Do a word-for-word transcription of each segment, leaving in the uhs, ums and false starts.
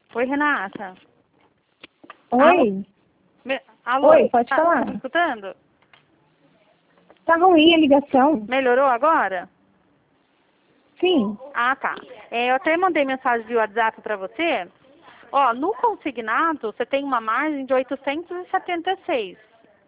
Oi, Renata. Oi. Me... Alô? Oi, pode tá, falar. Tá me escutando? Tá ruim a ligação? Melhorou agora? Sim. Ah, tá. É, eu até mandei mensagem via WhatsApp para você. Ó, no consignado, você tem uma margem de oitocentos e setenta e seis.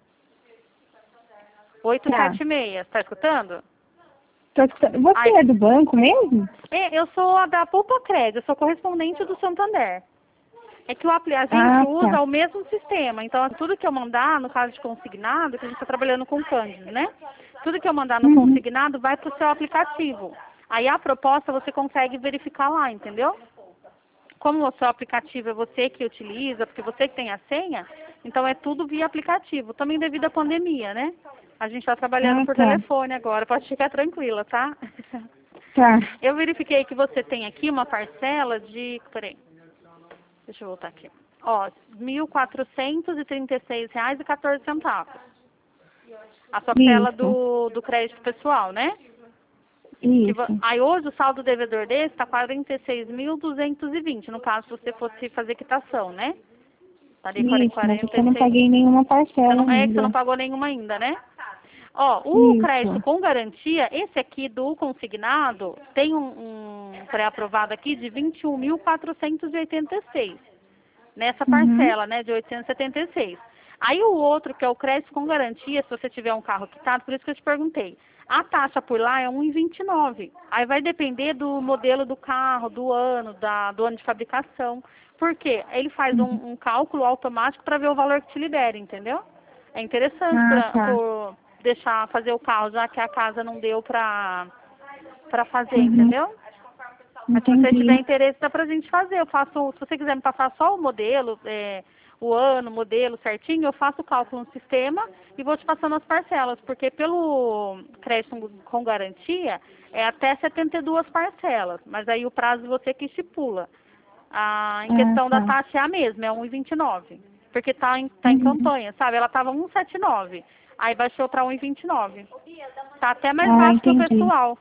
Tá. oitocentos e setenta e seis, tá escutando? Tô escutando. Você Ai, é do banco mesmo? é, eu sou a da Poupa Crédito, eu sou correspondente do Santander. É que o apli- a gente Ah, usa tá. o mesmo sistema, então tudo que eu mandar, no caso de consignado, que a gente está trabalhando com Cândido, né? Tudo que eu mandar no Uhum. consignado vai para o seu aplicativo. Aí a proposta você consegue verificar lá, entendeu? Como o seu aplicativo é você que utiliza, porque você que tem a senha, então é tudo via aplicativo. Também devido à pandemia, né? A gente está trabalhando Ah, por tá. telefone agora, pode ficar tranquila, tá? Tá. Eu verifiquei que você tem aqui uma parcela de... Peraí, deixa eu voltar aqui. Ó, mil quatrocentos e trinta e seis reais e quatorze centavos. A sua parcela Isso. do, do crédito pessoal, né? Que vo- Isso. aí hoje o saldo devedor desse está quarenta e seis mil duzentos e vinte, no caso se você fosse fazer quitação, né? Estaria Isso, mas é que eu não quarenta e seis. paguei nenhuma Você parcela não, é que você não ainda. pagou nenhuma ainda, né? Ó, o crédito Isso. com garantia, esse aqui do consignado, tem um, um pré-aprovado aqui de vinte e um mil quatrocentos e oitenta e seis. Nessa Uhum. parcela, né, de oitocentos e setenta e seis. Aí o outro, que é o crédito com garantia, se você tiver um carro quitado, por isso que eu te perguntei. A taxa por lá é um vírgula vinte e nove. Aí vai depender do modelo do carro, do ano, da, do ano de fabricação. Por quê? Ele faz um, Uhum. um cálculo automático para ver o valor que te libera, entendeu? É interessante Ah, para tá. por deixar fazer o carro, já que a casa não deu para para fazer, Uhum. entendeu? Mas se você tiver Entendi. interesse, dá pra gente fazer. Eu faço, se você quiser me passar só o modelo, é, o ano, o modelo certinho, eu faço o cálculo no sistema e vou te passando as parcelas, porque pelo crédito com garantia é até setenta e duas parcelas, mas aí o prazo você que estipula. Ah, em Ah, questão da tá. taxa é a mesma, é um vírgula vinte e nove, porque tá em, tá em Uhum. campanha, sabe? Ela tava um vírgula setenta e nove, aí baixou para um vírgula vinte e nove. Tá até mais Ah, baixo que o entendi. pessoal.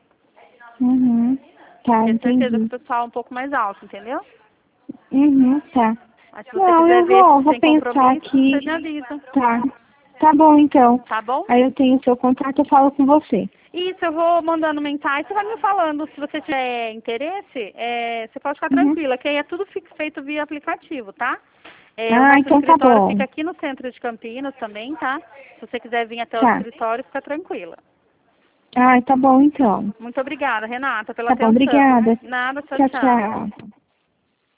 Uhum. Tá, Tenho certeza que entendi. o pessoal é um pouco mais alto, entendeu? Uhum, tá. Mas se você Não, quiser eu ver vou, vou sem pensar compromisso, você aqui. me avisa. Tá. Tá bom, então. Tá bom? Aí eu tenho o seu contato, eu falo com você. Isso, eu vou mandando mensagem, você vai me falando. Se você tiver interesse, é, você pode ficar Uhum. tranquila, que aí é tudo fi- feito via aplicativo, tá? É, o Ah, nosso então tá escritório bom. fica aqui no centro de Campinas também, tá? Se você quiser vir até o Tá. escritório, fica tranquila. Ah, tá bom, então. Muito obrigada, Renata, pela Tá bom, atenção. obrigada. Nada, tchau, Tchau, tchau. tchau.